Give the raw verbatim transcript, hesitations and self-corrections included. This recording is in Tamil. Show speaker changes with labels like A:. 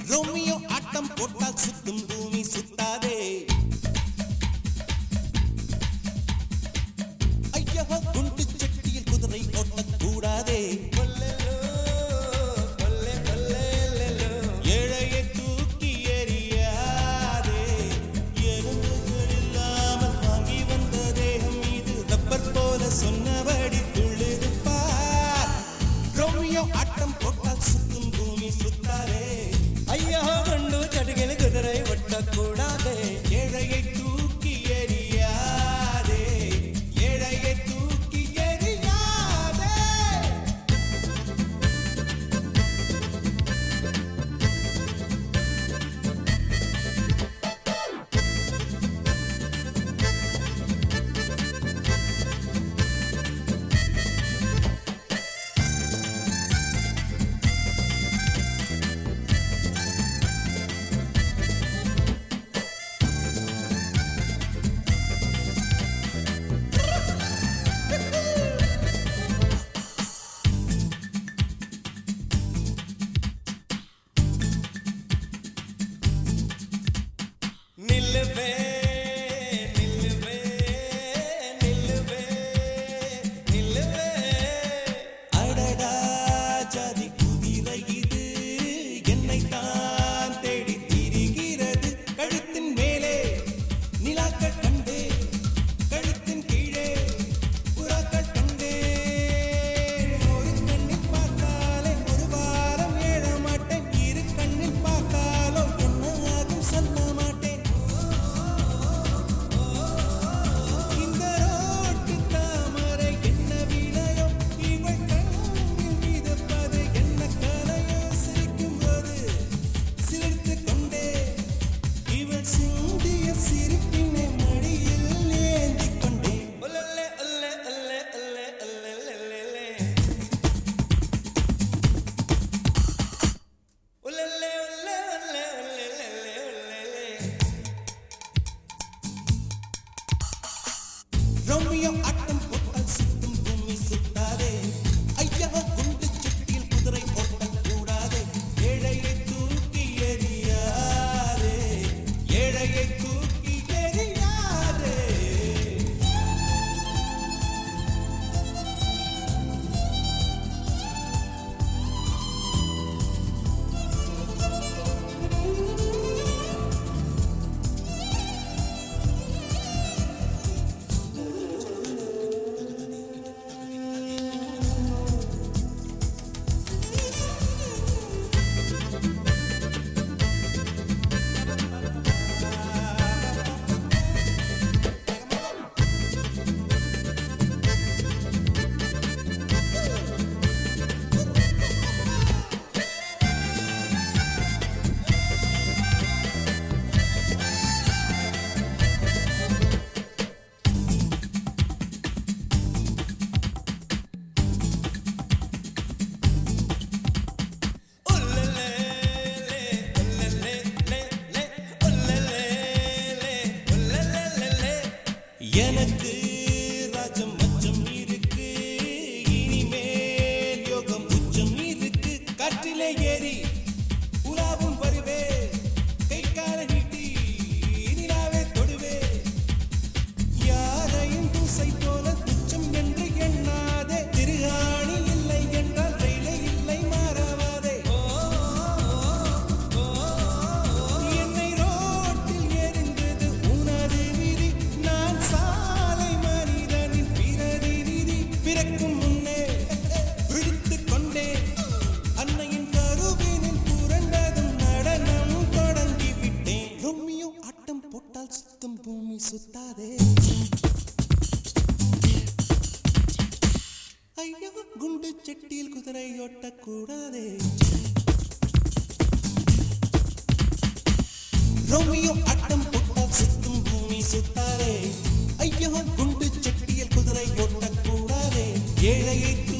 A: ரோமியோ ஆட்டம் போட்டால் சுத்தும் பூமி சுத்தாதே. ஐயோ குண்டு சட்டியில் குதிரை ஓட்டக்கூடாதே. ஏழையை தூக்கி எறியாதே. எறும்புகள் இல்லாமல் வாங்கி வந்த தேகம் மீது ரப்பர் போல சொன்னபடி துள்ளிருப்பார். ரோமியோ ஆட்டம் போட்டால் சுத்தும் பூமி சுத்தாதே.
B: ஐயோ குண்டு சட்டியில் குதிரை ஓட்டக்கூடாதே.
A: ஏழையை தூக்கி எறியாதே. ஏழையை தூக்கி எறியாதே.
B: நில்லுவே நில்லுவே நில்லுவே நில்லுவே.
A: அடடா ஜாதி குதிரை இது என்னை தான் தேடி திரிகிறது. கழுத்தின் மேலே நிலாக்கள் கண்டே, கழுத்தின் கீழே புறாக்கள் கண்டே. ஒரு கண்ணில் பார்த்தாலே ஒரு வாரம் ஏழ மாட்டேன். இரு கண்ணில் பார்த்தாலோ என்ன ஆகும் சொல்ல மாட்டேன். இந்த ரோட்டு தாமரை என்ன விலையோ, இவள் கண்ணில் மிதப்பது என்ன கலையோ. சிரிக்கும் போது சிரித்து கொண்டே இவள் சிந்திய சிரிப்பினை மடியில் ஏந்திக் கொண்டே.
B: ஒல்லே ஒல்லே ஒல்லே ஒல்லே ஒல்லே ஒல்லே ஒல்லே ஒல்லே ஒல்லே ஒல்லே ஒல்லே.
A: ரோமியோ ஆட்டம் போட்டால் சுத்தும் பூமி சுத்தாதே. ஐயா குண்டு சட்டியில் குதிரை ஓட்டக்கூடாதே. ஏழையை தூக்கி எறியாதே. ஏழையை தூக்கி எறியாதே. எனக்கு ராஜம் மச்சம் இருக்கு. இனிமேல் யோகம் உச்சம் இருக்கு. காற்றிலே ஏறி உலாவும் வருவே. கை கால நீட்டி நிலாவே தொடுவே. யாரையும் தூசை போல துச்சம் என்று எண்ணாதே. திருகாணி இல்லை என்றால் ரயிலே இல்லை மாறாவாதே. என்னை ரோட்டில் எறிந்தது உனது விதி. நான் சாலை மனிதனின் பிரதிநிதி. பிறக்கும் முன்னே விழித்துக் கொண்டே அன்னையின் கருவினில் புரண்டதும் நடனம் தொடங்கி விட்டேன். ரோமியோ ஆட்டம் போட்டால் சுத்தும் பூமி சுத்தாதே. ஐயோ குண்டு சட்டியில் குதிரை ஓட்டக்கூடாதே. ரோமியோ ஆட்டம் போட்டால் சுத்தும் பூமி சுத்தாதே. ஐயோ குண்டு சட்டியில் குதிரை ஓட்டக்கூடாதே. ஏழையை